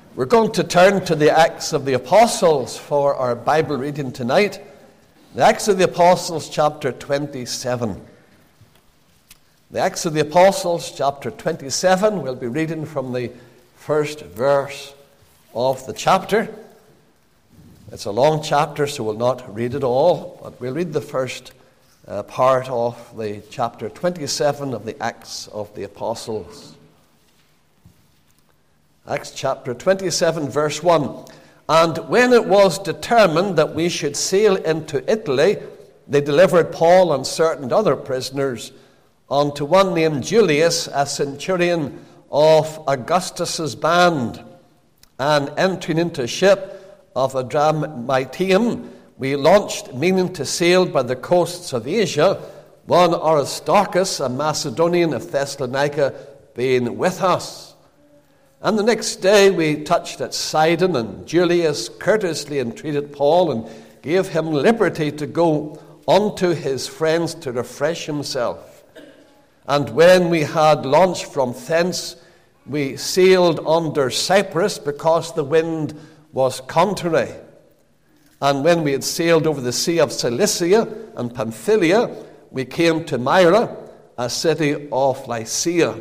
We're going to turn to the Acts of the Apostles for our Bible reading tonight. The Acts of the Apostles, chapter 27. The Acts of the Apostles, chapter 27. We'll be reading from the first verse of the chapter. It's a long chapter, so we'll not read it all, but we'll read the first part of the chapter 27 of the Acts of the Apostles. Acts chapter 27, verse 1. And when it was determined that we should sail into Italy, they delivered Paul and certain other prisoners unto one named Julius, a centurion of Augustus's band. And entering into a ship of Adramyttium, we launched, meaning to sail by the coasts of Asia, one Aristarchus, a Macedonian of Thessalonica, being with us. And the next day we touched at Sidon, and Julius courteously entreated Paul and gave him liberty to go unto his friends to refresh himself. And when we had launched from thence, we sailed under Cyprus, because the wind was contrary. And when we had sailed over the sea of Cilicia and Pamphylia, we came to Myra, a city of Lycia.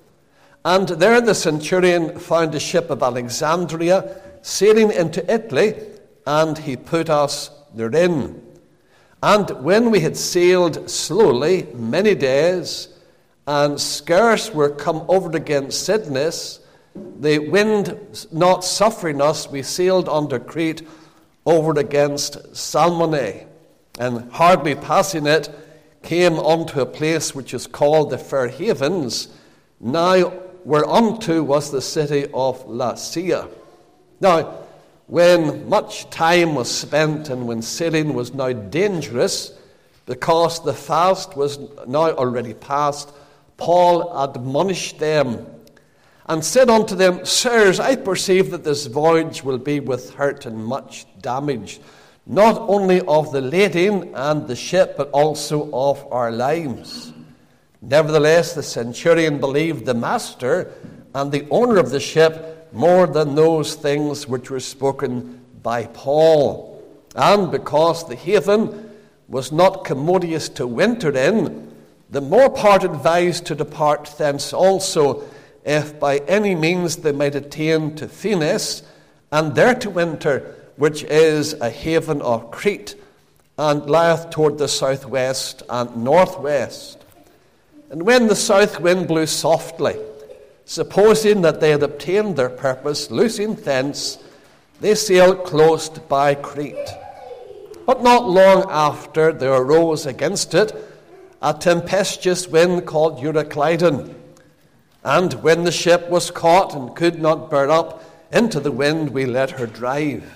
And there the centurion found a ship of Alexandria sailing into Italy, and he put us therein. And when we had sailed slowly many days, and scarce were come over against Cydnus, the wind not suffering us, we sailed under Crete over against Salmone, and hardly passing it, came unto a place which is called the Fair Havens, now whereunto was the city of Lasea. Now, when much time was spent, and when sailing was now dangerous, because the fast was now already past, Paul admonished them, and said unto them, Sirs, I perceive that this voyage will be with hurt and much damage, not only of the lading and the ship, but also of our lives. Nevertheless, the centurion believed the master and the owner of the ship more than those things which were spoken by Paul. And because the haven was not commodious to winter in, the more part advised to depart thence also, if by any means they might attain to Phoenix, and there to winter, which is a haven of Crete, and lieth toward the southwest and northwest. And when the south wind blew softly, supposing that they had obtained their purpose, loosing thence, they sailed close by Crete. But not long after there arose against it a tempestuous wind called Euroclydon. And when the ship was caught and could not bear up into the wind, we let her drive.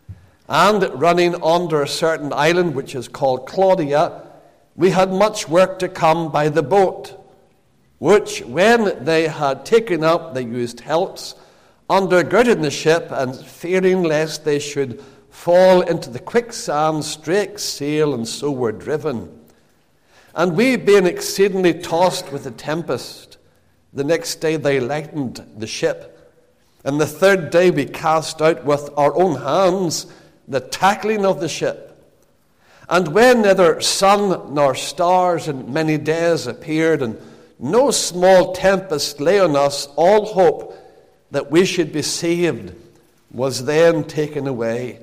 And running under a certain island which is called Claudia, we had much work to come by the boat, which when they had taken up, they used helps, undergirding the ship, and fearing lest they should fall into the quicksand, strake sail, and so were driven. And we, being exceedingly tossed with the tempest, the next day they lightened the ship. And the third day we cast out with our own hands the tackling of the ship. And when neither sun nor stars in many days appeared, and no small tempest lay on us, all hope that we should be saved was then taken away.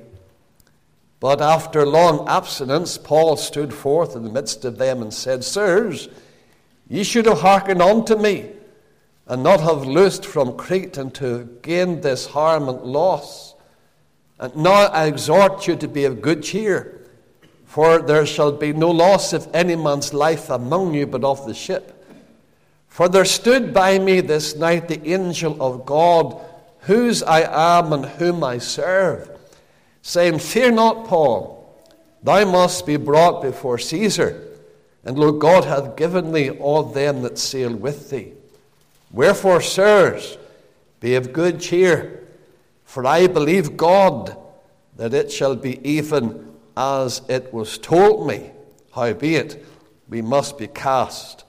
But after long abstinence, Paul stood forth in the midst of them and said, Sirs, ye should have hearkened unto me, and not have loosed from Crete, and to gain this harm and loss. And now I exhort you to be of good cheer, for there shall be no loss of any man's life among you, but of the ship. For there stood by me this night the angel of God, whose I am and whom I serve, saying, Fear not, Paul, thou must be brought before Caesar, and lo, God hath given thee all them that sail with thee. Wherefore, sirs, be of good cheer, for I believe God that it shall be even as it was told me. Howbeit, we must be cast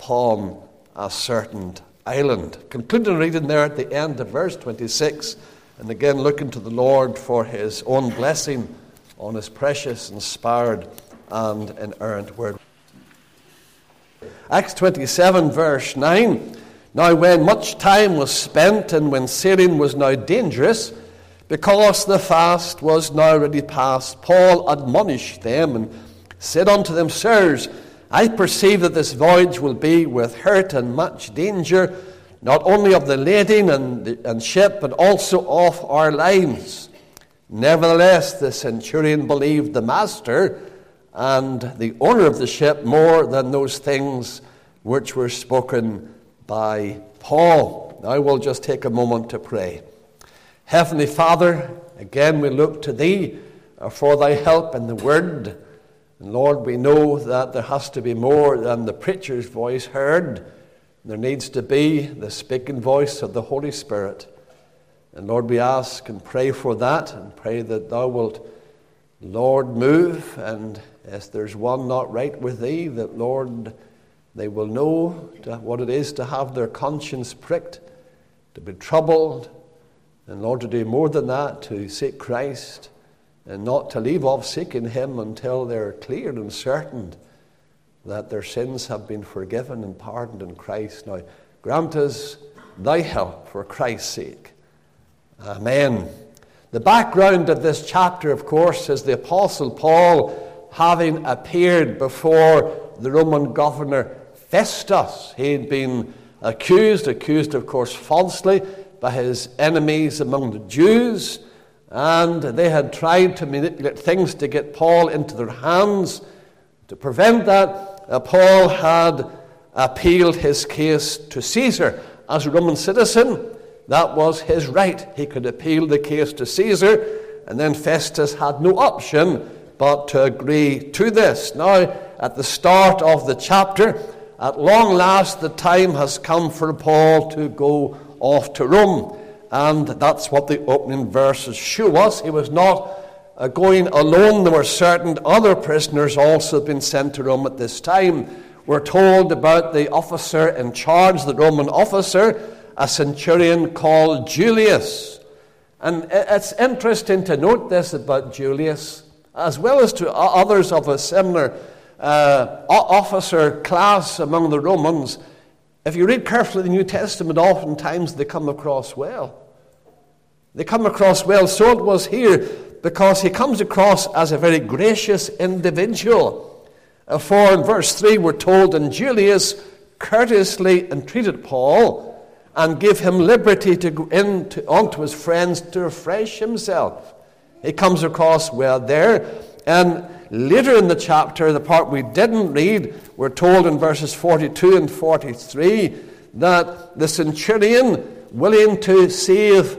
upon a certain island. Concluding reading there at the end of verse 26, and again looking to the Lord for his own blessing on his precious, inspired, and inerrant word. Acts 27, verse 9. Now when much time was spent, and when sailing was now dangerous, because the fast was now already past, Paul admonished them, and said unto them, Sirs, I perceive that this voyage will be with hurt and much danger, not only of the lading and ship, but also of our lives. Nevertheless, the centurion believed the master and the owner of the ship more than those things which were spoken by Paul. Now we'll just take a moment to pray. Heavenly Father, again we look to Thee for Thy help in the Word. And Lord, we know that there has to be more than the preacher's voice heard. There needs to be the speaking voice of the Holy Spirit. And Lord, we ask and pray for that, and pray that Thou wilt, Lord, move. And if there's one not right with Thee, that, Lord, they will know what it is to have their conscience pricked, to be troubled, and Lord, to do more than that, to seek Christ, and not to leave off seeking Him until they're clear and certain that their sins have been forgiven and pardoned in Christ. Now, grant us Thy help for Christ's sake. Amen. The background of this chapter, of course, is the Apostle Paul having appeared before the Roman governor Festus. He had been accused, of course, falsely by his enemies among the Jews, and they had tried to manipulate things to get Paul into their hands. To prevent that, Paul had appealed his case to Caesar. As a Roman citizen, that was his right. He could appeal the case to Caesar, and then Festus had no option but to agree to this. Now, at the start of the chapter, at long last the time has come for Paul to go off to Rome. And that's what the opening verses show us. He was not going alone. There were certain other prisoners also been sent to Rome at this time. We're told about the officer in charge, the Roman officer, a centurion called Julius. And it's interesting to note this about Julius, as well as to others of a similar officer class among the Romans. If you read carefully the New Testament, oftentimes they come across well. They come across well. So it was here, because he comes across as a very gracious individual. For in verse 3 we're told, and Julius courteously entreated Paul and gave him liberty to go in unto his friends to refresh himself. He comes across well there. And later in the chapter, the part we didn't read, we're told in verses 42 and 43 that the centurion, willing to save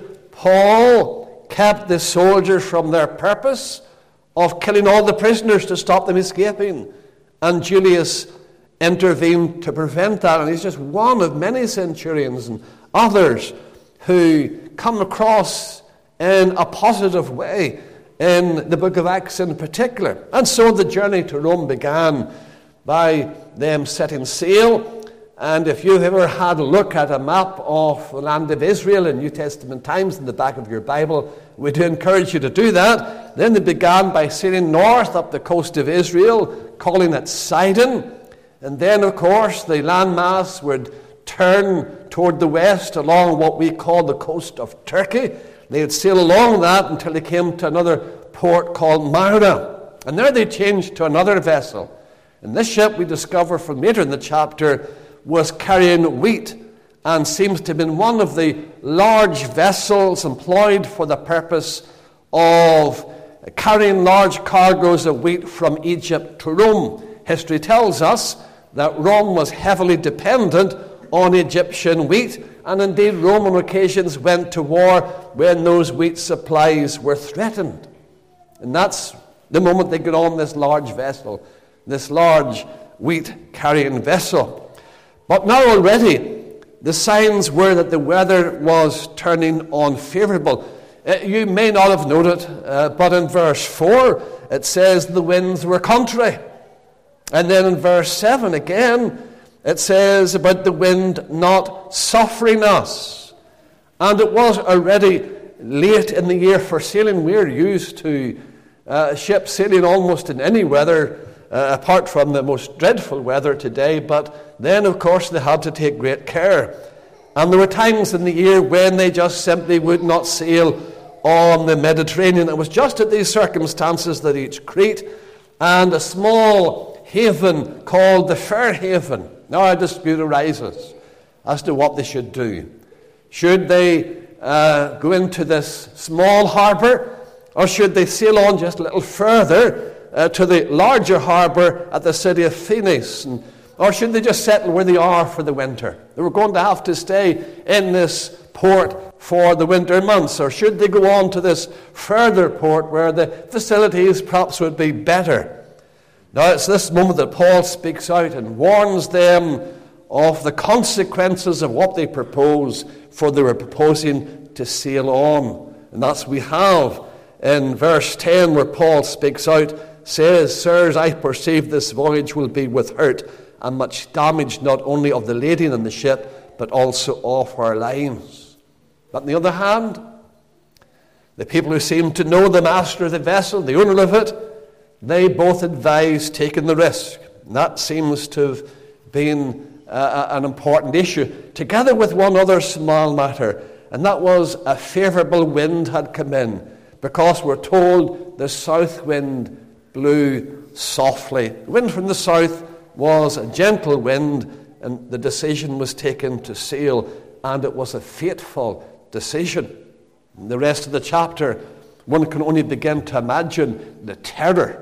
Paul, kept the soldiers from their purpose of killing all the prisoners to stop them escaping. And Julius intervened to prevent that. And he's just one of many centurions and others who come across in a positive way in the book of Acts in particular. And so the journey to Rome began by them setting sail. And if you've ever had a look at a map of the land of Israel in New Testament times in the back of your Bible, we do encourage you to do that. Then they began by sailing north up the coast of Israel, calling it Sidon. And then, of course, the landmass would turn toward the west along what we call the coast of Turkey. They would sail along that until they came to another port called Myra. And there they changed to another vessel. And this ship, we discover from later in the chapter, was carrying wheat and seems to have been one of the large vessels employed for the purpose of carrying large cargoes of wheat from Egypt to Rome. History tells us that Rome was heavily dependent on Egyptian wheat, and indeed Rome on occasions went to war when those wheat supplies were threatened. And that's the moment they get on this large vessel, this large wheat-carrying vessel. But now already the signs were that the weather was turning unfavorable. You may not have noted, but in verse 4 it says the winds were contrary. And then in verse 7 again, it says about the wind not suffering us. And it was already late in the year for sailing. We're used to ships sailing almost in any weather, apart from the most dreadful weather today. But then, of course, they had to take great care. And there were times in the year when they just simply would not sail on the Mediterranean. It was just at these circumstances that each Crete and a small haven called the Fair Haven. Now a dispute arises as to what they should do. Should they go into this small harbour, or should they sail on just a little further to the larger harbour at the city of Phoenix? Or should they just settle where they are for the winter? They were going to have to stay in this port for the winter months. Or should they go on to this further port where the facilities perhaps would be better? Now it's this moment that Paul speaks out and warns them of the consequences of what they propose, for they were proposing to sail on. And that's what we have in verse 10, where Paul speaks out, says, "Sirs, I perceive this voyage will be with hurt and much damage, not only of the lading and the ship, but also of our lives." But on the other hand, the people who seem to know the master of the vessel, the owner of it, they both advise taking the risk. And that seems to have been an important issue, together with one other small matter, and that was a favourable wind had come in, because we're told the south wind blew softly. The wind from the south was a gentle wind, and the decision was taken to sail, and it was a fateful decision. In the rest of the chapter, one can only begin to imagine the terror,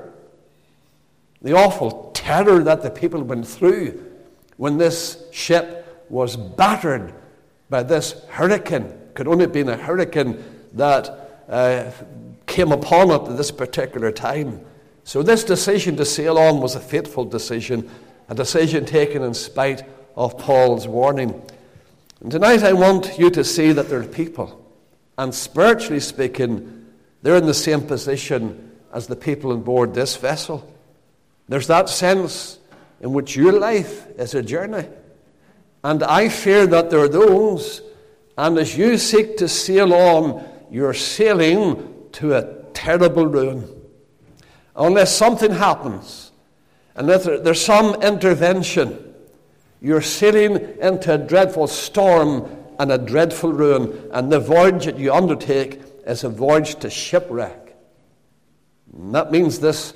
the awful terror that the people went through when this ship was battered by this hurricane. It could only have been a hurricane that came upon it at this particular time. So this decision to sail on was a fateful decision, a decision taken in spite of Paul's warning. And tonight I want you to see that there are people, and spiritually speaking, they're in the same position as the people on board this vessel. There's that sense in which your life is a journey. And I fear that there are those, and as you seek to sail on, you're sailing to a terrible ruin. Unless something happens, unless there's some intervention, you're sailing into a dreadful storm and a dreadful ruin. And the voyage that you undertake is a voyage to shipwreck. And that means this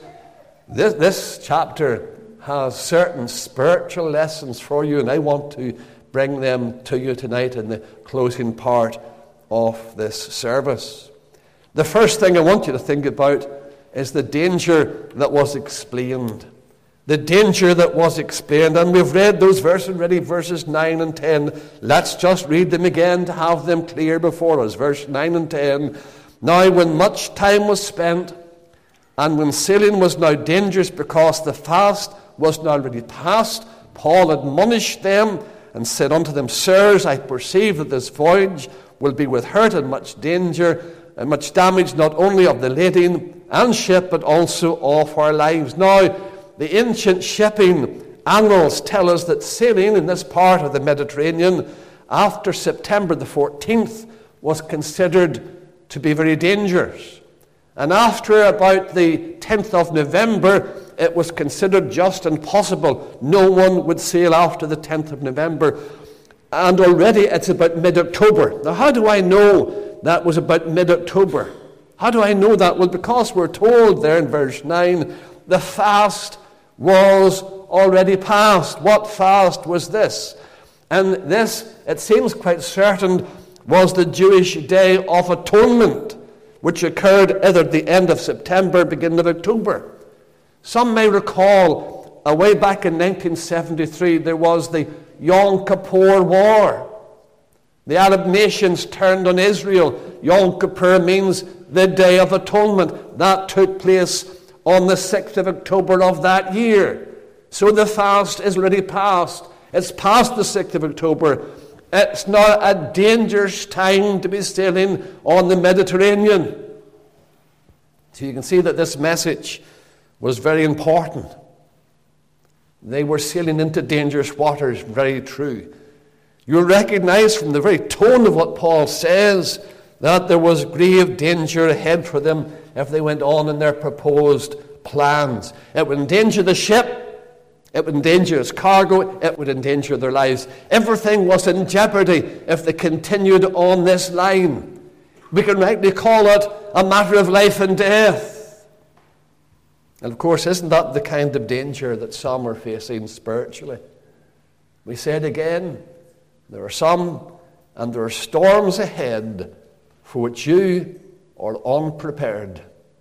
chapter has certain spiritual lessons for you, and I want to bring them to you tonight in the closing part of this service. The first thing I want you to think about is the danger that was explained. The danger that was explained. And we've read those verses already, verses 9 and 10. Let's just read them again to have them clear before us. Verse 9 and 10. "Now when much time was spent, and when sailing was now dangerous because the fast was now already past, Paul admonished them and said unto them, Sirs, I perceive that this voyage will be with hurt and much danger, and much damage, not only of the lading and ship, but also of our lives." Now, the ancient shipping annals tell us that sailing in this part of the Mediterranean after September the 14th was considered to be very dangerous. And after about the 10th of November, it was considered just impossible. No one would sail after the 10th of November. And already it's about mid-October. Now, how do I know that was about mid-October? How do I know that? Well, because we're told there in verse 9, the fast was already past. What fast was this? And this, it seems quite certain, was the Jewish Day of Atonement, which occurred either at the end of September, beginning of October. Some may recall, way back in 1973, there was the Yom Kippur War. The Arab nations turned on Israel. Yom Kippur means the Day of Atonement. That took place on the 6th of October of that year. So the fast is already past. It's past the 6th of October. It's not a dangerous time to be sailing on the Mediterranean. So you can see that this message was very important. They were sailing into dangerous waters, very true. You'll recognize from the very tone of what Paul says that there was grave danger ahead for them if they went on in their proposed plans. It would endanger the ship, it would endanger its cargo, it would endanger their lives. Everything was in jeopardy if they continued on this line. We can rightly call it a matter of life and death. And of course, isn't that the kind of danger that some are facing spiritually? We say it again, there are some and there are storms ahead for which you are unprepared.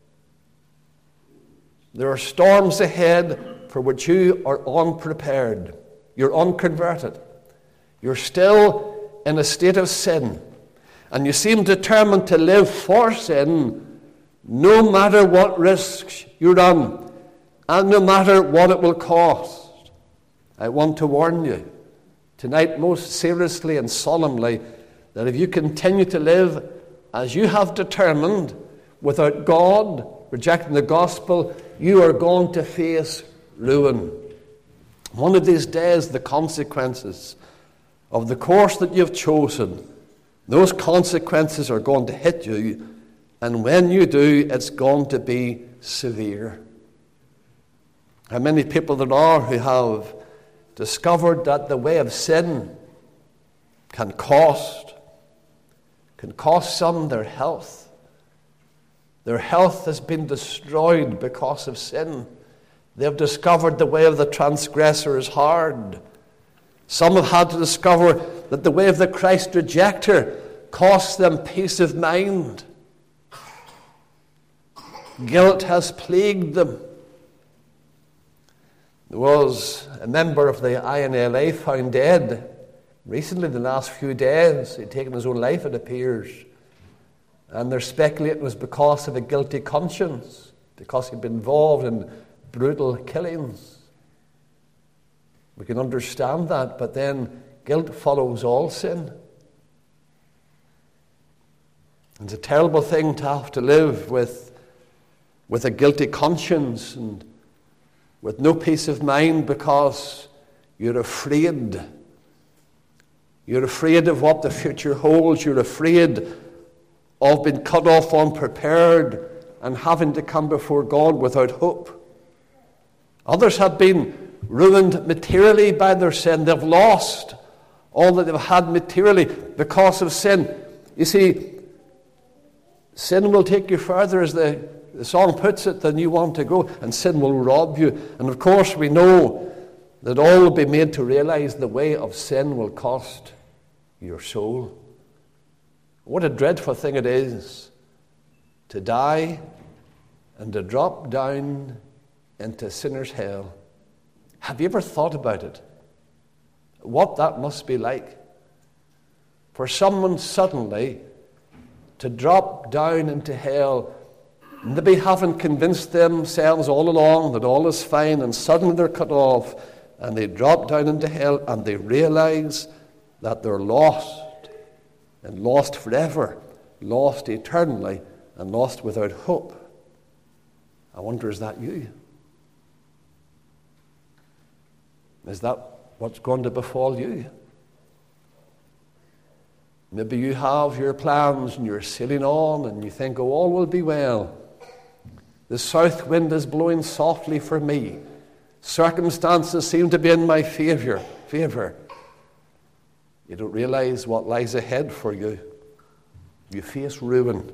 There are storms ahead for which you are unprepared. You're unconverted. You're still in a state of sin. And you seem determined to live for sin no matter what risks you run and no matter what it will cost. I want to warn you tonight most seriously and solemnly that if you continue to live as you have determined without God, rejecting the gospel, you are going to face ruin. One of these days, the consequences of the course that you've chosen, those consequences are going to hit you, and when you do, it's going to be severe. How many people there are who have discovered that the way of sin can cost some their health. Their health has been destroyed because of sin. They've discovered the way of the transgressor is hard. Some have had to discover that the way of the Christ rejecter costs them peace of mind. Guilt has plagued them. There was a member of the INLA found dead recently, the last few days. He'd taken his own life, it appears. And they're speculating it was because of a guilty conscience, because he'd been involved in brutal killings. We can understand that, but then guilt follows all sin. It's a terrible thing to have to live with a guilty conscience and with no peace of mind because you're afraid. You're afraid of what the future holds. You're afraid of being cut off unprepared and having to come before God without hope. Others have been ruined materially by their sin. They've lost all that they've had materially because of sin. You see, sin will take you further, as the song puts it, than you want to go, and sin will rob you. And of course we know that all will be made to realize the way of sin will cost your soul. What a dreadful thing it is to die and to drop down into sinner's hell. Have you ever thought about it? What that must be like for someone suddenly to drop down into hell, maybe having convinced themselves all along that all is fine, and suddenly they're cut off and they drop down into hell and they realize that they're lost, and lost forever, lost eternally, and lost without hope. I wonder, is that you? Is that what's going to befall you? Maybe you have your plans and you're sailing on and you think, oh, all will be well. The south wind is blowing softly for me. Circumstances seem to be in my favor. You don't realize what lies ahead for you. You face ruin.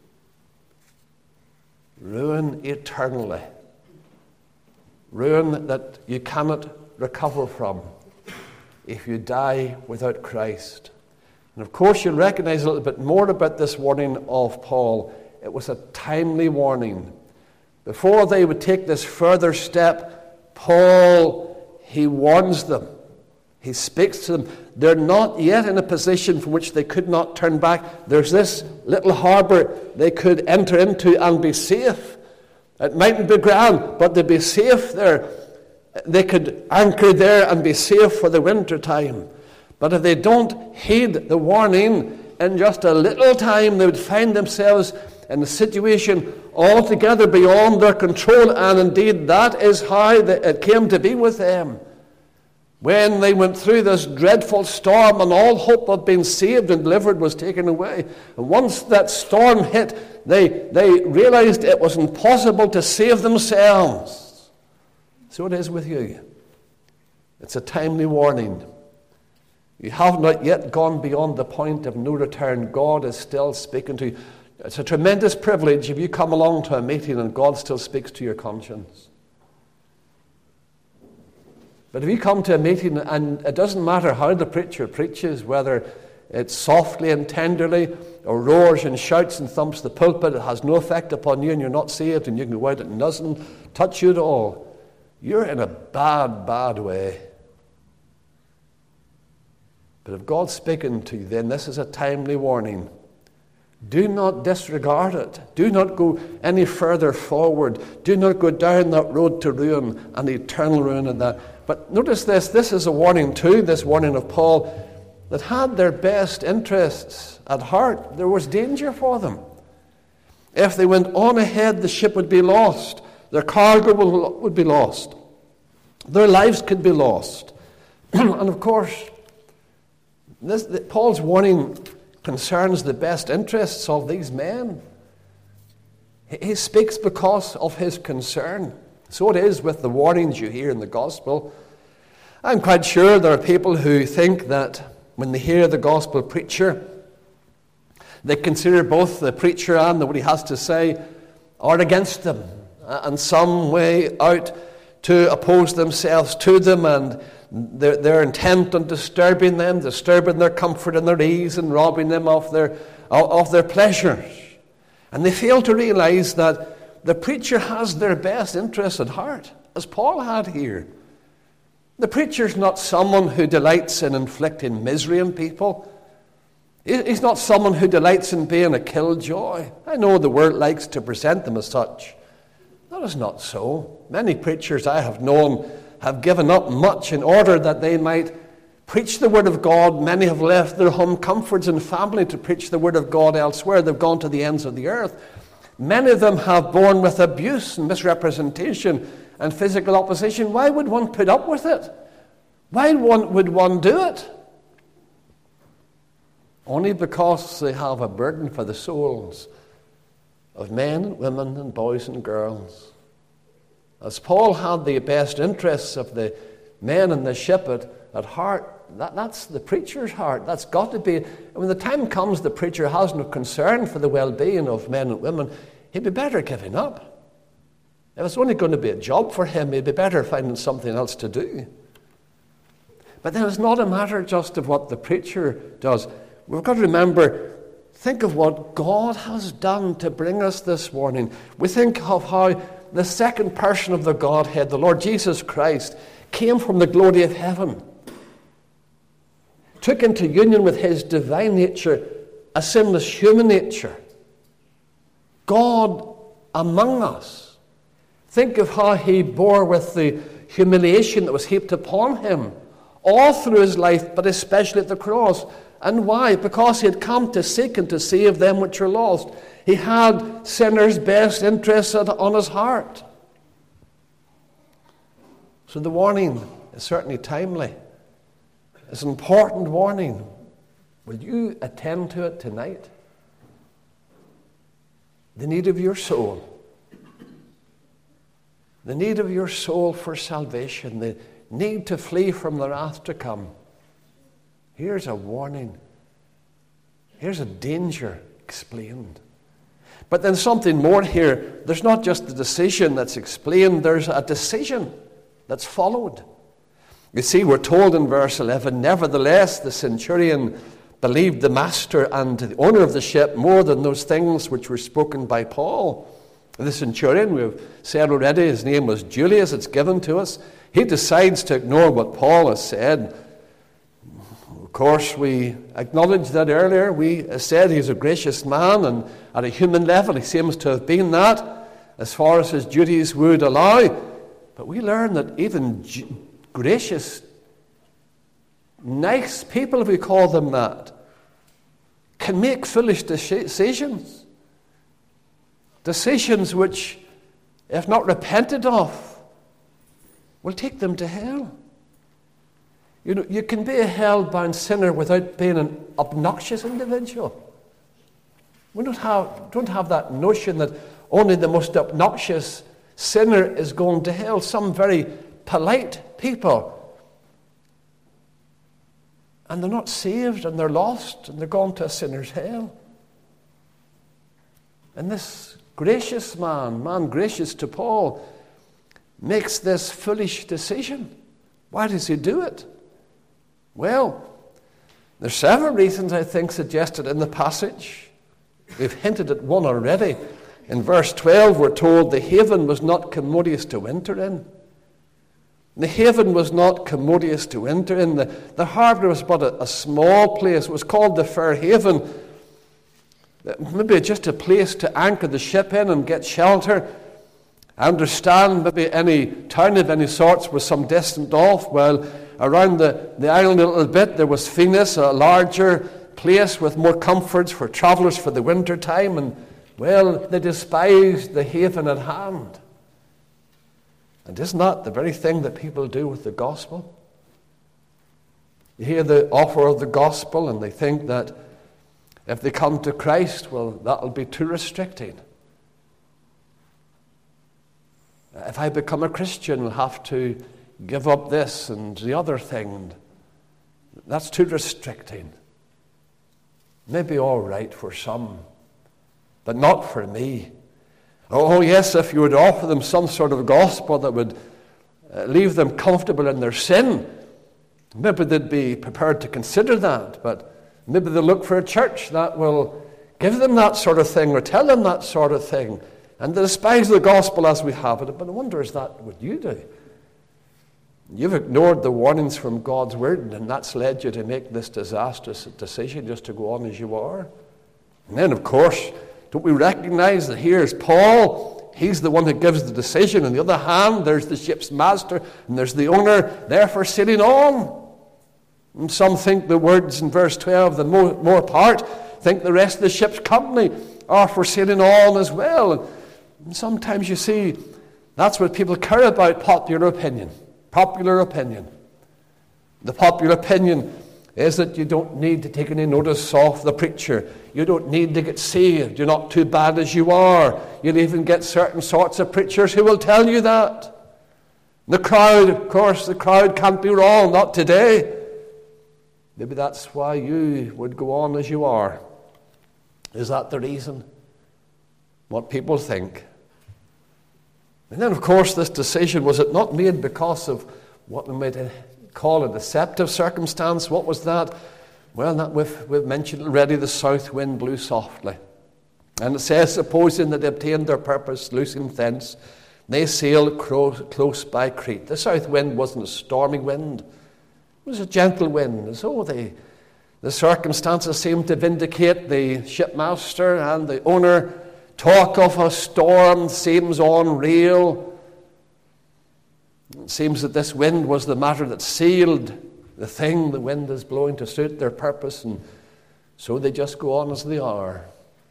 Ruin eternally. Ruin that you cannot recover from if you die without Christ. And of course, you'll recognize a little bit more about this warning of Paul. It was a timely warning. Before they would take this further step, Paul, he warns them. He speaks to them. They're not yet in a position from which they could not turn back. There's this little harbor they could enter into and be safe. It mightn't be grand, but they'd be safe there. They could anchor there and be safe for the winter time. But if they don't heed the warning, in just a little time they would find themselves in a situation altogether beyond their control. And indeed, that is how it came to be with them. when they went through this dreadful storm and all hope of being saved and delivered was taken away. And once that storm hit, they realized it was impossible to save themselves. So it is with you. It's a timely warning. You have not yet gone beyond the point of no return. God is still speaking to you. It's a tremendous privilege if you come along to a meeting and God still speaks to your conscience. But if you come to a meeting and it doesn't matter how the preacher preaches, whether it's softly and tenderly or roars and shouts and thumps the pulpit, it has no effect upon you and you're not saved and you can go out and it doesn't touch you at all, you're in a bad, bad way. But if God's speaking to you, then this is a timely warning. Do not disregard it. Do not go any further forward. Do not go down that road to ruin and eternal ruin in that. But notice this. This is a warning too, this warning of Paul, that had their best interests at heart, there was danger for them. If they went on ahead, the ship would be lost. Their cargo would be lost. Their lives could be lost. And of course, Paul's warning concerns the best interests of these men. He speaks because of his concern. So it is with the warnings you hear in the gospel. I'm quite sure there are people who think that when they hear the gospel preacher, they consider both the preacher and what he has to say are against them, and some way out to oppose themselves to them, and they're intent on disturbing them, disturbing their comfort and their ease, and robbing them of their pleasures. And they fail to realize that the preacher has their best interests at heart, as Paul had here. The preacher's not someone who delights in inflicting misery on people. He's not someone who delights in being a killjoy. I know the world likes to present them as such. That is not so. Many preachers I have known have given up much in order that they might preach the word of God. Many have left their home comforts and family to preach the word of God elsewhere. They've gone to the ends of the earth. Many of them have borne with abuse and misrepresentation and physical opposition. Why would one put up with it? Why would one do it? Only because they have a burden for the souls of men and women and boys and girls. As Paul had the best interests of the men in the ship at heart, that's the preacher's heart. That's got to be. When the time comes the preacher has no concern for the well-being of men and women, he'd be better giving up. If it's only going to be a job for him, he'd be better finding something else to do. But then it's not a matter just of what the preacher does. We've got to remember, think of what God has done to bring us this warning. We think of how the second person of the Godhead, the Lord Jesus Christ, came from the glory of heaven, took into union with his divine nature a sinless human nature. God among us. Think of how he bore with the humiliation that was heaped upon him all through his life, but especially at the cross. And why? Because he had come to seek and to save them which are lost. He had sinners' best interests on his heart. So the warning is certainly timely. It's an important warning. Will you attend to it tonight? The need of your soul. The need of your soul for salvation. The need to flee from the wrath to come. Here's a warning. Here's a danger explained. But then something more here. There's not just the decision that's explained, there's a decision that's followed. You see, we're told in verse 11, nevertheless, the centurion believed the master and the owner of the ship more than those things which were spoken by Paul. The centurion, we've said already, his name was Julius, it's given to us. He decides to ignore what Paul has said. Of course, we acknowledged that earlier. We said he's a gracious man, and at a human level, he seems to have been that, as far as his duties would allow. But we learn that even gracious, nice people, if we call them that, can make foolish decisions. Decisions which, if not repented of, will take them to hell. You know, you can be a hell-bound sinner without being an obnoxious individual. We don't have that notion that only the most obnoxious sinner is going to hell. Some very polite people, and they're not saved, and they're lost, and they're going to a sinner's hell. And this gracious man gracious to Paul, makes this foolish decision. Why does he do it? Well, there's several reasons, I think, suggested in the passage. We've hinted at one already. In verse 12, we're told the haven was not commodious to enter in. The haven was not commodious to enter in. The harbour was but a small place. It was called the Fair Haven. Maybe just a place to anchor the ship in and get shelter. I understand maybe any town of any sorts was some distance off. Well, around the island a little bit, there was Phoenix, a larger place with more comforts for travellers for the winter time. And, well, they despised the haven at hand. And isn't that the very thing that people do with the gospel? You hear the offer of the gospel and they think that if they come to Christ, well, that'll be too restricting. If I become a Christian, I'll have to give up this and the other thing. That's too restricting. Maybe all right for some, but not for me. Oh, yes, if you would offer them some sort of gospel that would leave them comfortable in their sin, maybe they'd be prepared to consider that, but maybe they'll look for a church that will give them that sort of thing or tell them that sort of thing. And they despise the gospel as we have it. But I wonder, is that what you do? You've ignored the warnings from God's word, and that's led you to make this disastrous decision just to go on as you are. And then, of course, don't we recognize that here's Paul? He's the one who gives the decision. On the other hand, there's the ship's master, and there's the owner there for sailing on. And some think the words in verse 12, the more part, think the rest of the ship's company are for sailing on as well. And sometimes you see, that's what people care about, popular opinion. Popular opinion. The popular opinion is that you don't need to take any notice of the preacher. You don't need to get saved. You're not too bad as you are. You'll even get certain sorts of preachers who will tell you that. The crowd, of course, the crowd can't be wrong, not today. Maybe that's why you would go on as you are. Is that the reason? What people think. And then, of course, this decision, was it not made because of what we might call a deceptive circumstance? What was that? Well, that we've mentioned already, the south wind blew softly. And it says, supposing that they obtained their purpose, loosing thence, they sailed close by Crete. The south wind wasn't a stormy wind. It was a gentle wind. So the circumstances seemed to vindicate the shipmaster and the owner. Talk of a storm seems unreal. It seems that this wind was the matter that sealed the thing. The wind is blowing to suit their purpose, and so they just go on as they are.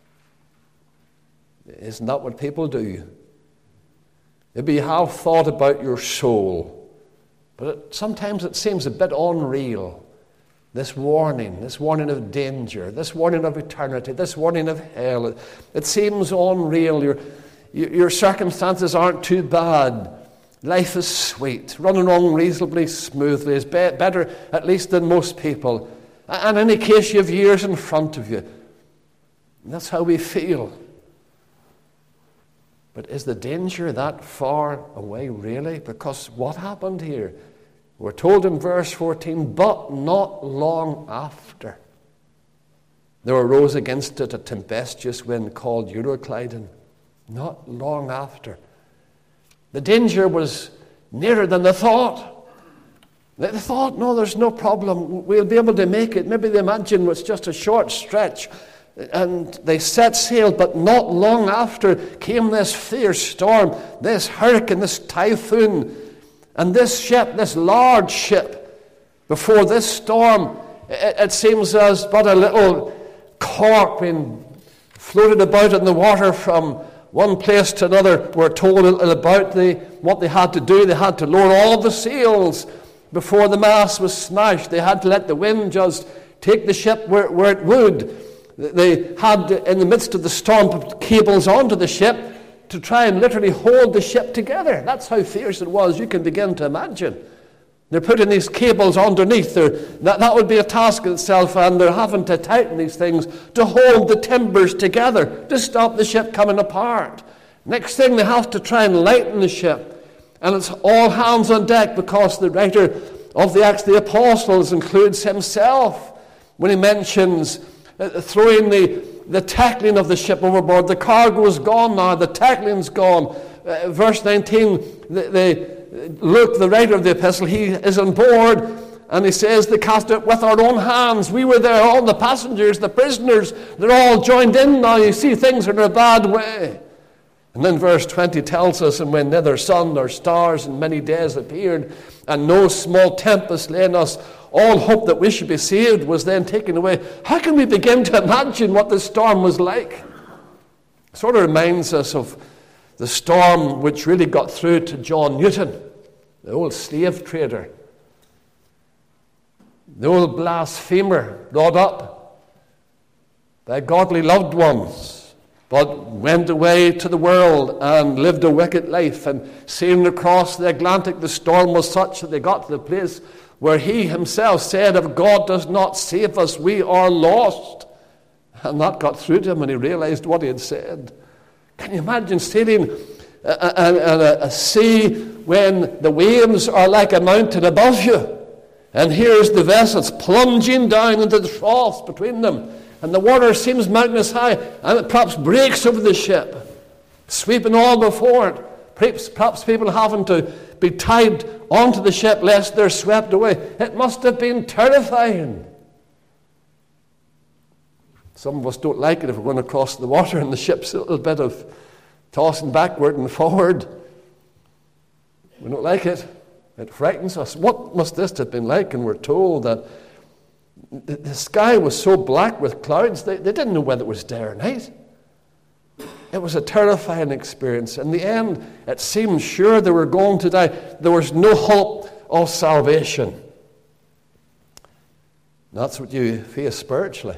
Isn't that what people do? Maybe you have thought about your soul, but sometimes it seems a bit unreal. This warning of danger, this warning of eternity, this warning of hell. It seems unreal. Your circumstances aren't too bad. Life is sweet, running along reasonably smoothly, is better at least than most people. And in any case, you have years in front of you. And that's how we feel. But is the danger that far away, really? Because what happened here? We're told in verse 14, but not long after, there arose against it a tempestuous wind called Euroclydon. Not long after. The danger was nearer than they thought. They thought, no, there's no problem. We'll be able to make it. Maybe they imagined it was just a short stretch. And they set sail, but not long after came this fierce storm, this hurricane, this typhoon. And this ship, this large ship, before this storm, it seems as but a little cork being floated about in the water from one place to another. We're told about what they had to do. They had to lower all the sails before the mast was smashed. They had to let the wind just take the ship where it would. They had, in the midst of the storm, put cables onto the ship to try and literally hold the ship together. That's how fierce it was. You can begin to imagine. They're putting these cables underneath. That would be a task in itself, and they're having to tighten these things to hold the timbers together, to stop the ship coming apart. Next thing, they have to try and lighten the ship. And it's all hands on deck, because the writer of the Acts of the Apostles includes himself when he mentions throwing the tackling of the ship overboard. The cargo is gone now. The tackling's gone. Verse 19, Luke, the writer of the epistle, he is on board, and he says they cast it with our own hands. We were there, all the passengers, the prisoners, they're all joined in now. You see, things are in a bad way. And then verse 20 tells us, and when neither sun nor stars in many days appeared, and no small tempest lay on us, all hope that we should be saved was then taken away. How can we begin to imagine what the storm was like? It sort of reminds us of the storm which really got through to John Newton, the old slave trader, the old blasphemer brought up by godly loved ones, but went away to the world and lived a wicked life. And sailing across the Atlantic, the storm was such that they got to the place where he himself said, if God does not save us, we are lost. And that got through to him, and he realized what he had said. Can you imagine sailing a sea when the waves are like a mountain above you? And here's the vessels plunging down into the troughs between them. And the water seems mountainous high, and it perhaps breaks over the ship, sweeping all before it. Perhaps people having to be tied onto the ship lest they're swept away. It must have been terrifying. Some of us don't like it if we're going across the water and the ship's a little bit of tossing backward and forward. We don't like it. It frightens us. What must this have been like? And we're told that the sky was so black with clouds, they didn't know whether it was day or night. It was a terrifying experience. In the end, it seemed sure they were going to die. There was no hope of salvation. That's what you face spiritually.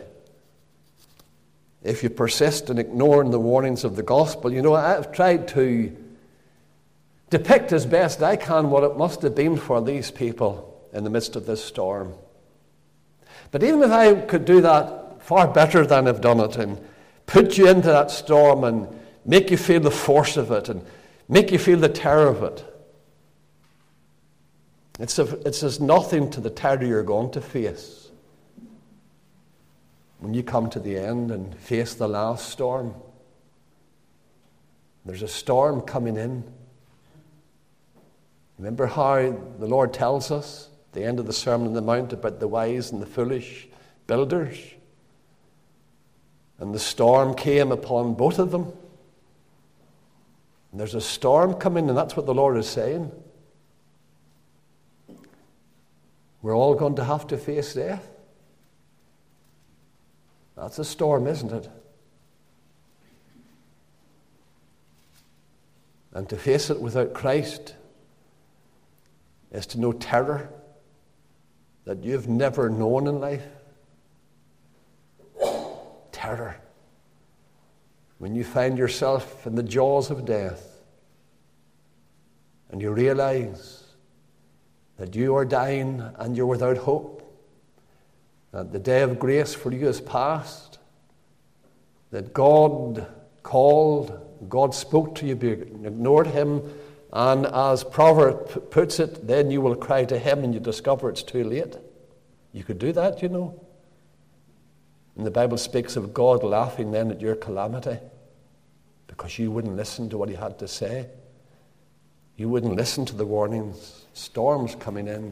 If you persist in ignoring the warnings of the gospel, I've tried to depict as best I can what it must have been for these people in the midst of this storm. But even if I could do that far better than I've done it, and put you into that storm and make you feel the force of it and make you feel the terror of it, it's as nothing to the terror you're going to face when you come to the end and face the last storm. There's a storm coming in. Remember how the Lord tells us at the end of the Sermon on the Mount about the wise and the foolish builders? And the storm came upon both of them. And there's a storm coming, and that's what the Lord is saying. We're all going to have to face death. That's a storm, isn't it? And to face it without Christ is to know terror that you've never known in life. Terror. When you find yourself in the jaws of death and you realize that you are dying and you're without hope, that the day of grace for you is past, that God called, God spoke to you, but you ignored him, and as Proverbs puts it, then you will cry to him and you discover it's too late. You could do that, And the Bible speaks of God laughing then at your calamity because you wouldn't listen to what he had to say. You wouldn't listen to the warnings. Storms coming in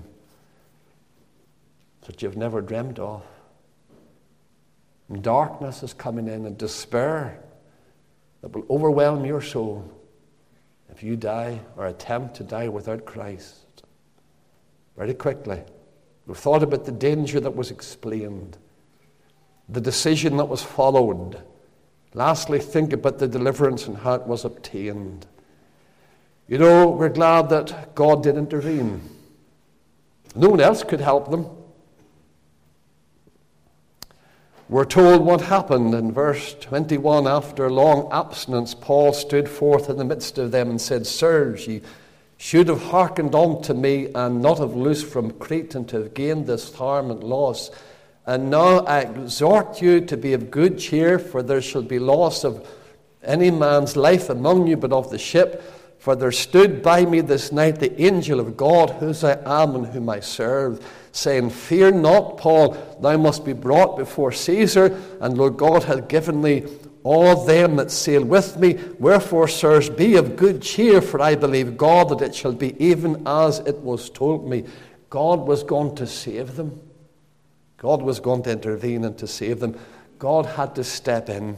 that you've never dreamt of. And darkness is coming in, and despair that will overwhelm your soul if you die or attempt to die without Christ. Very quickly, we've thought about the danger that was explained, the decision that was followed. Lastly, think about the deliverance and how it was obtained. We're glad that God did intervene. No one else could help them. We're told what happened in verse 21. After long abstinence, Paul stood forth in the midst of them and said, Sirs, ye should have hearkened unto me, and not have loosed from Crete, and to have gained this harm and loss. And now I exhort you to be of good cheer, for there shall be loss of any man's life among you, but of the ship. For there stood by me this night the angel of God, whose I am and whom I serve, saying, Fear not, Paul, thou must be brought before Caesar, and Lord God hath given thee all them that sail with me. Wherefore, sirs, be of good cheer, for I believe God that it shall be even as it was told me. God was going to save them. God was going to intervene and to save them. God had to step in.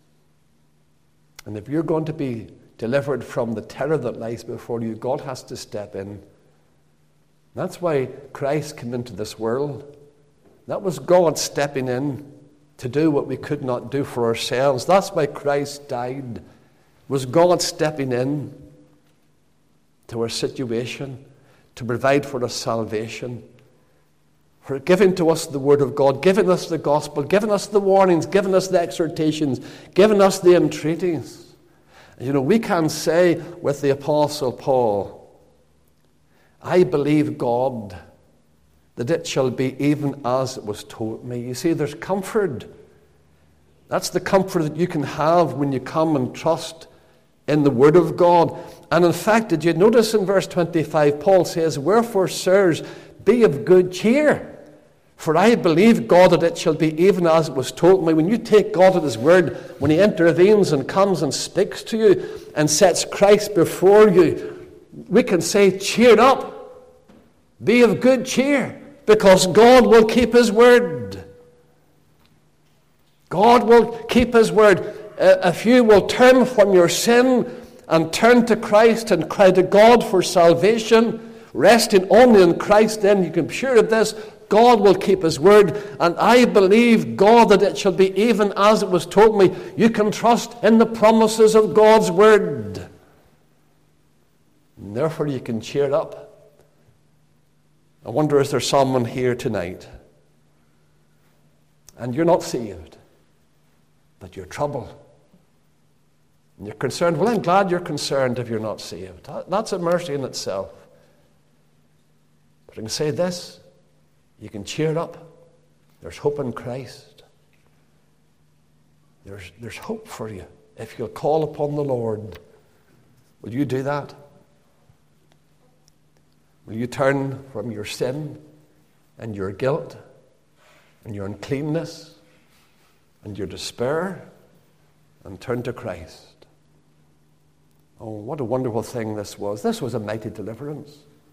And if you're going to be delivered from the terror that lies before you, God has to step in. That's why Christ came into this world. That was God stepping in to do what we could not do for ourselves. That's why Christ died. It was God stepping in to our situation to provide for us salvation, for giving to us the Word of God, giving us the gospel, giving us the warnings, giving us the exhortations, giving us the entreaties. You know, we can say with the Apostle Paul, I believe God that it shall be even as it was told me. You see, there's comfort. That's the comfort that you can have when you come and trust in the Word of God. And in fact, did you notice in verse 25, Paul says, Wherefore, sirs, be of good cheer. For I believe, God, that it shall be even as it was told me. When you take God at His word, when He intervenes and comes and speaks to you and sets Christ before you, we can say, cheer up. Be of good cheer, because God will keep His word. God will keep His word. If you will turn from your sin and turn to Christ and cry to God for salvation, resting only in Christ, then you can be sure of this, God will keep His word, and I believe, God, that it shall be even as it was told me. You can trust in the promises of God's word. And therefore you can cheer up. I wonder, is there someone here tonight, and you're not saved, but you're troubled, and you're concerned? Well, I'm glad you're concerned if you're not saved. That's a mercy in itself. But I can say this, you can cheer up. There's hope in Christ. There's hope for you if you'll call upon the Lord. Will you do that? Will you turn from your sin and your guilt and your uncleanness and your despair and turn to Christ? Oh, what a wonderful thing this was. This was a mighty deliverance.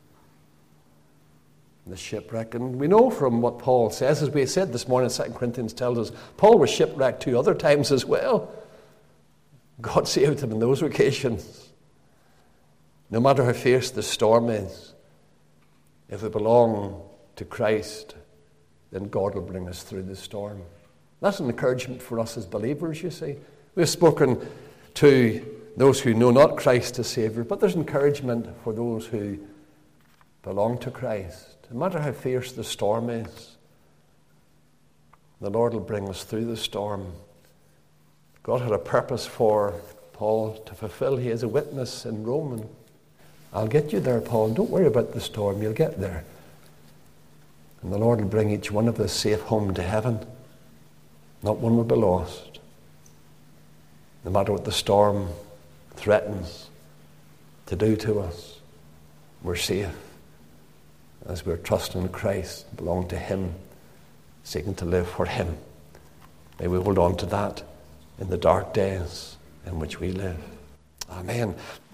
The shipwreck. And we know from what Paul says, as we said this morning, 2 Corinthians tells us, Paul was shipwrecked 2 other times as well. God saved him in those occasions. No matter how fierce the storm is, if we belong to Christ, then God will bring us through the storm. That's an encouragement for us as believers, you see. We've spoken to those who know not Christ as Savior, but there's encouragement for those who belong to Christ. No matter how fierce the storm is, the Lord will bring us through the storm. God had a purpose for Paul to fulfill. He is a witness in Rome. And I'll get you there, Paul. Don't worry about the storm. You'll get there. And the Lord will bring each one of us safe home to heaven. Not one will be lost. No matter what the storm threatens to do to us, we're safe. As we're trusting in Christ, belong to Him, seeking to live for Him. May we hold on to that in the dark days in which we live. Amen.